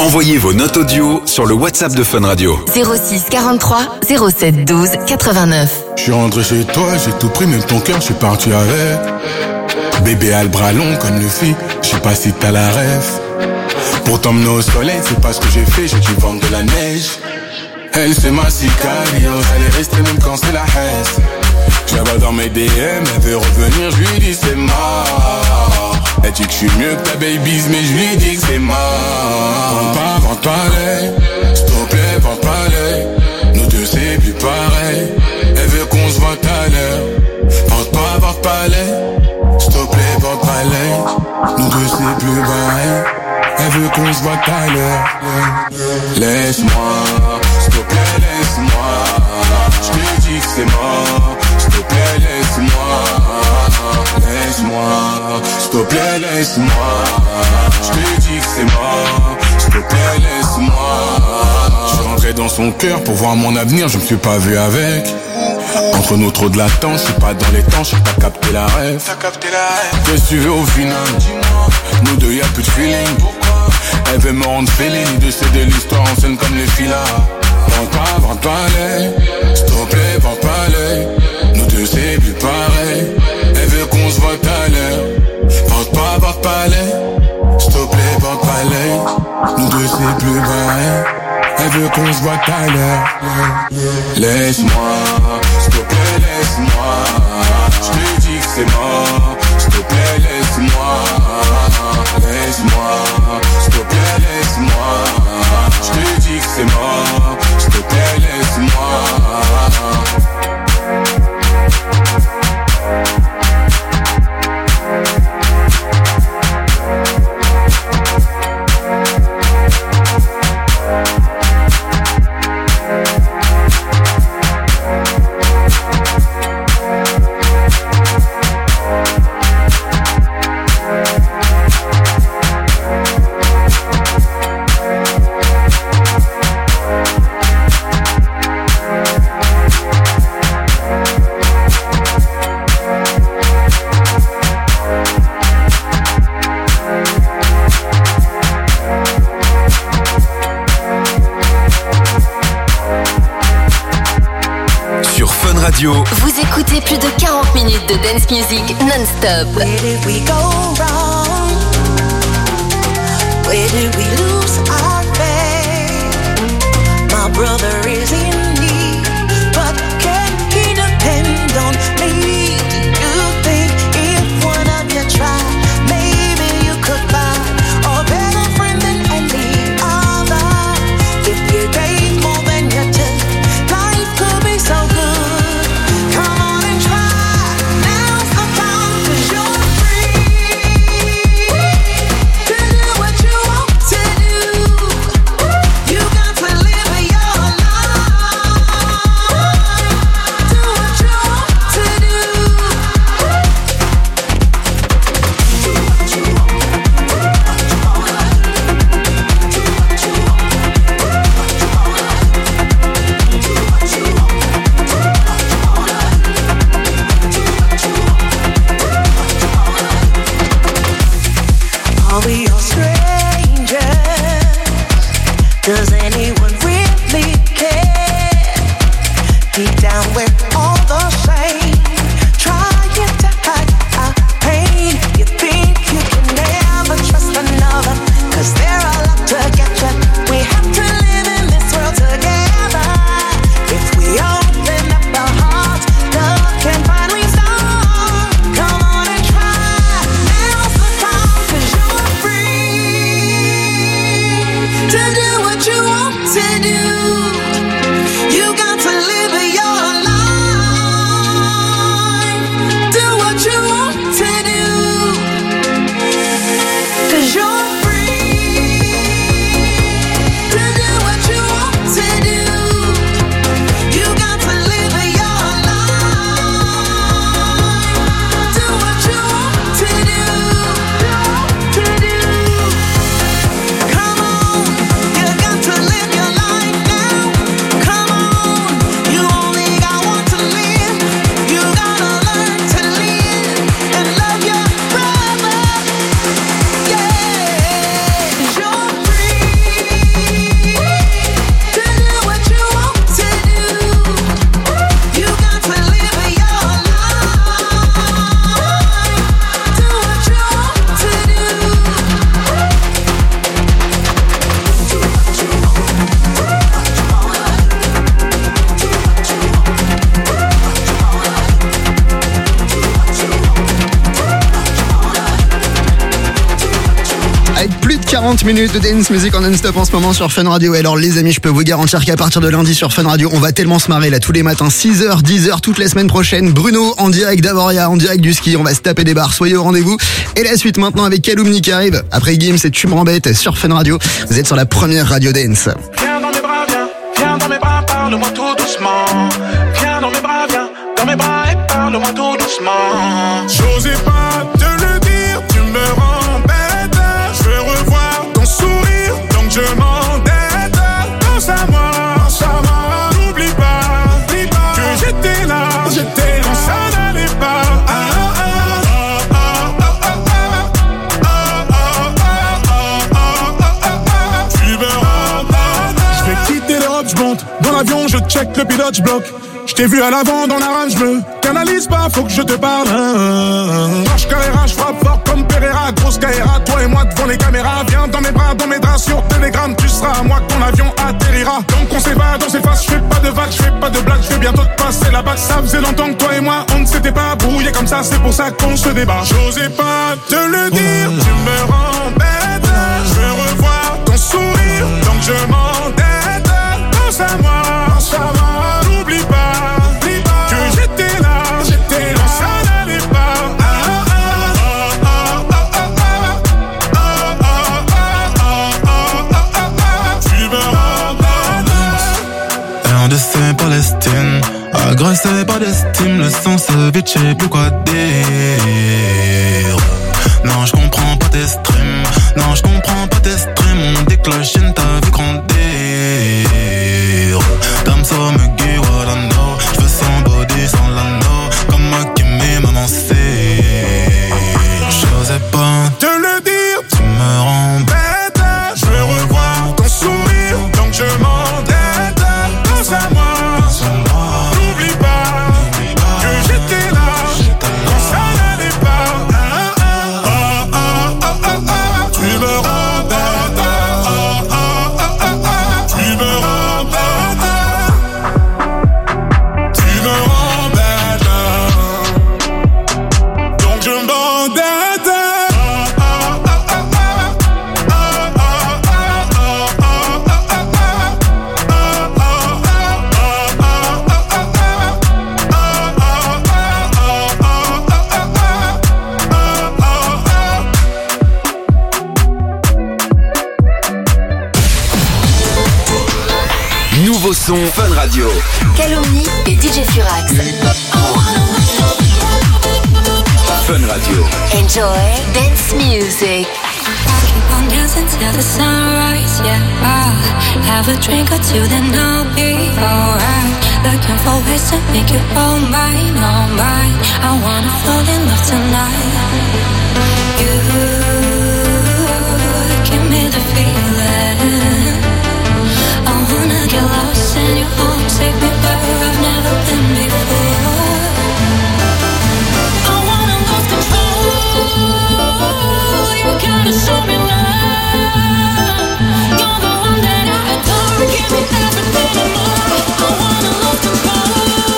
Speaker 3: Envoyez vos notes audio sur le WhatsApp de Fun Radio.
Speaker 11: 06 43 07 12 89.
Speaker 5: Je suis rentré chez toi, j'ai tout pris, même ton cœur, je suis parti avec. Bébé a le bras long comme le fit, je sais pas si t'as la ref. Pour t'emmener au soleil, c'est pas ce que j'ai fait, j'ai dû vendre de la neige. Elle c'est ma sicario, elle est restée même quand c'est la haine. Je la vois dans mes DM, elle veut revenir, je lui dis c'est mort. Elle dit que je suis mieux que ta baby's, mais je lui dis que c'est mort. Vente pas l'œil, s'il te plaît, vente pas l'œil. Nous deux c'est plus pareil, elle veut qu'on se voit tout à l'heure. Vente pas l'œil, s'il te plaît, vente pas l'œil. Nous deux c'est plus pareil, elle veut qu'on se voit tout à l'heure. Laisse-moi, s'il te plaît, laisse-moi. Je te dis que c'est mort, s'il te plaît, laisse-moi. Laisse-moi, s'il te plaît, laisse-moi. Je te dis que c'est mort, s'il te plaît, laisse-moi. Je suis rentré dans son cœur pour voir mon avenir, je me suis pas vu avec. Entre nous trop de latence, je suis pas dans les temps, je sais pas capter la rêve. Qu'est-ce que tu veux au final? Nous deux y'a plus de feeling. Elle veut me rendre féline, de céder l'histoire en scène comme les filas. Vente pas l'œil, s'il te plaît, vente pas l'œil. Nous deux c'est plus pareil, elle veut qu'on se voit tout à l'heure. Vente pas l'œil, s'il te plaît, vente pas l'œil. Nous deux c'est plus pareil, elle veut qu'on se voit tout à l'heure. Laisse-moi, s'il te plaît, laisse-moi. Je te dis que c'est mort, s'il te plaît, laisse-moi. Laisse-moi, s'il te plaît, laisse-moi. Je te dis que c'est mort, s'il te plaît, laisse-moi.
Speaker 11: Vous écoutez plus de 40 minutes de dance music non-stop.
Speaker 10: Where did we go wrong? Where did we lose our faith? My brother is in need, but can he depend on me? Do you think if one of you tried, maybe you could find a better friend than any other? If you gave more than you took, life could be so good. Does anyone really care? Deep down we're all the same, trying to hide our pain. You think you can never trust another, 'cause they're all out to get you. We have to live in this world together. If we open up our hearts, love can finally start. Come on and try, now's the time, 'cause you're free.
Speaker 4: 40 minutes de dance music en non-stop en ce moment sur Fun Radio. Et alors les amis, je peux vous garantir qu'à partir de lundi sur Fun Radio, on va tellement se marrer là tous les matins, 6h, 10h, toutes les semaines prochaines. Bruno en direct d'Avoria, en direct du ski, on va se taper des barres, soyez au rendez-vous. Et la suite maintenant avec Kalumni qui arrive. Après Gims et Tu me rembêtes sur Fun Radio. Vous êtes sur la première radio dance.
Speaker 10: Viens dans mes bras, viens dans mes bras, parle-moi tout doucement. Viens dans mes bras, viens dans mes bras et parle-moi tout doucement. J'osais pas te le dire, tu me rends bête. Je veux revoir ton sourire, donc je m'endette. Pense à moi, n'oublie pas que j'étais là quand ça n'allait pas. Tu me rends bête. Je vais quitter l'Europe, je monte dans l'avion, je check le pilote, je bloque. Je t'ai vu à l'avant dans la rame, je me canalise pas, faut que je te parle. Marche Carrera, je frappe fort comme Pereira. Grosse Carrera, toi et moi devant les caméras. Viens dans mes bras, dans mes draps, sur Telegram. Tu seras à moi quand l'avion atterrira. Donc on s'évade, on s'efface, je fais pas de vagues, je fais pas de blagues. Je vais bientôt te passer la bague. Ça faisait longtemps que toi et moi, on ne s'était pas brouillé comme ça. C'est pour ça qu'on se débat. J'osais pas te le dire, tu me rends bête. Je veux revoir ton sourire, donc je m'endette. Pense à moi, n'oublie pas.
Speaker 8: Palestine, agressé par l'estime, le sang se vide, je sais plus quoi dire. Non, je comprends pas tes streams, non, je comprends pas tes streams. On déclenche une t'as vu grandir. Dame so me guille, what I know. Je veux son body, sans l'anneau, comme Hakimi, maman c'est. J'osais pas
Speaker 10: te le dire,
Speaker 8: tu me rends
Speaker 10: bête. Je veux revoir ton sourire, donc je m'endette. Pense à moi, n'oublie pas que j'étais là quand ça n'allait pas. Tu me rends bête. Tu me rends bête. Tu me rends bête. Donc je m'endette.
Speaker 3: Nouveau son Fun Radio.
Speaker 12: Kalumni et DJ Furax.
Speaker 3: Fun Radio.
Speaker 12: Enjoy dance music.
Speaker 1: I keep on dancing till the sunrise, yeah. I'll have a drink or two, then I'll be alright. Looking for ways to make you all mine, all mine. I wanna fall in love tonight. You give me the feeling. I wanna get lost in your arms, take me where I've never been before. I wanna lose control. You gotta show me love. You're the one that I adore. Give me everything and more. I wanna lose control.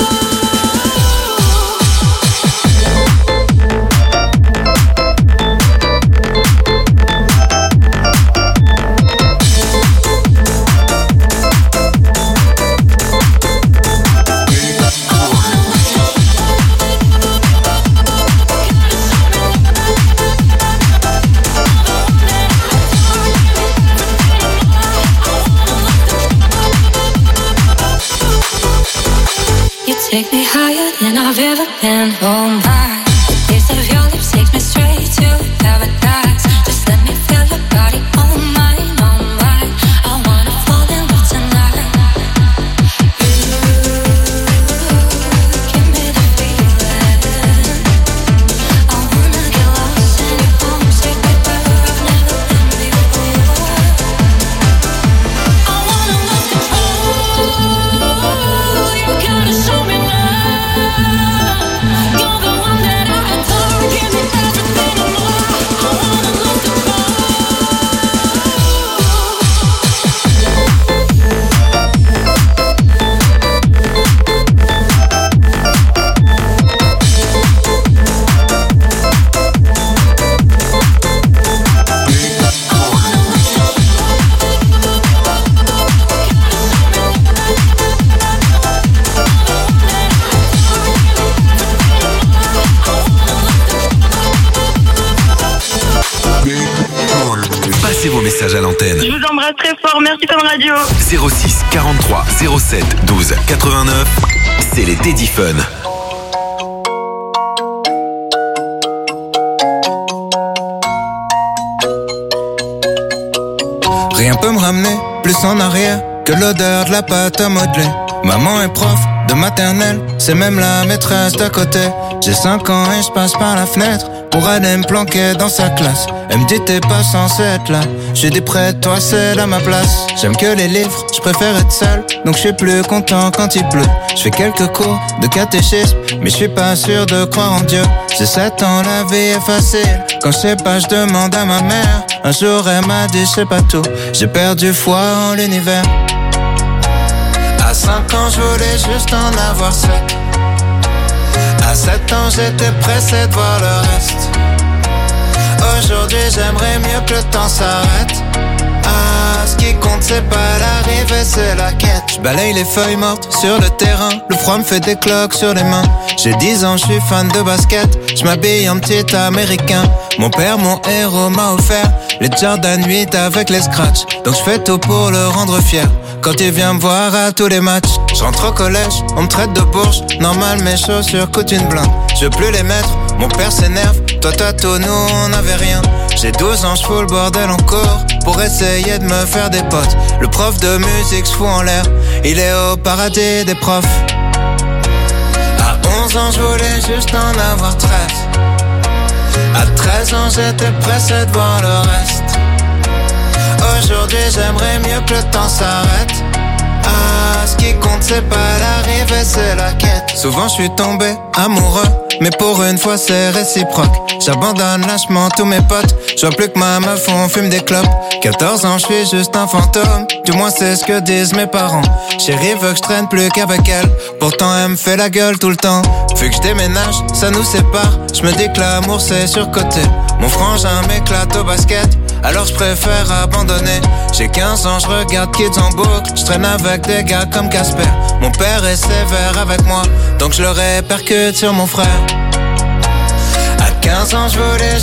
Speaker 1: Take me higher than I've ever been. Oh my, taste of your lips takes me straight to paradise. Just let me feel your body, oh mine, oh mine. I wanna fall in love tonight. You give me the feeling. I wanna get lost in your arms, take me where I've never been before. I wanna lose control. You gotta show me love. You're the one that
Speaker 3: message à l'antenne.
Speaker 13: Je vous embrasse très fort, merci Fun Radio.
Speaker 3: 06 43 07 12 89, c'est les Teddy Fun.
Speaker 14: Rien peut me ramener plus en arrière que l'odeur de la pâte à modeler. Maman est prof de maternelle, c'est même la maîtresse d'à côté. J'ai 5 ans et je passe par la fenêtre pour aller me planquer dans sa classe. Elle me dit t'es pas censé être là. J'ai dit près de toi c'est là ma place. J'aime que les livres, je préfère être seul, donc je suis plus content quand il pleut. Je fais quelques cours de catéchisme, mais je suis pas sûr de croire en Dieu. J'ai 7 ans, la vie est facile. Quand je sais pas, je demande à ma mère. Un jour elle m'a dit je sais pas tout. J'ai perdu foi en l'univers. À 5 ans je voulais juste en avoir 7. À 7 ans j'étais pressé de voir le reste. Aujourd'hui j'aimerais mieux que le temps s'arrête. Ah, ce qui compte c'est pas l'arrivée, c'est la quête. Je balaye les feuilles mortes sur le terrain. Le froid me fait des cloques sur les mains. J'ai 10 ans, je suis fan de basket. Je m'habille en petit américain. Mon père, mon héros, m'a offert les Jordan 8 avec les scratchs. Donc je fais tout pour le rendre fier. Quand il vient me voir à tous les matchs, je rentre au collège, on me traite de bourge. Normal, mes chaussures coûtent une blinde. Je veux plus les mettre, mon père s'énerve. Toi t'as tout, nous on n'avait rien. J'ai 12 ans, je fous le bordel en cours pour essayer de me faire des potes. Le prof de musique se fout en l'air, il est au paradis des profs. À 11 ans, je voulais juste en avoir 13. À 13 ans, j'étais pressé de voir le reste. Aujourd'hui, j'aimerais mieux que le temps s'arrête. Ah, ce qui compte, c'est pas l'arrivée, c'est la quête. Souvent, je suis tombé amoureux, mais pour une fois, c'est réciproque. J'abandonne lâchement tous mes potes. Je vois plus que ma meuf, on fume des clopes. 14 ans, je suis juste un fantôme. Du moins, c'est ce que disent mes parents. Chérie veut que je traîne plus qu'avec elle. Pourtant, elle me fait la gueule tout le temps. Vu que je déménage, ça nous sépare. Je me dis que l'amour, c'est surcoté. Mon frangin m'éclate au basket, alors je préfère abandonner. J'ai 15 ans, je regarde Kids en boucle. Je traîne avec des gars comme Casper. Mon père est sévère avec moi, donc je le répercute sur mon frère. À 15 ans, je voulais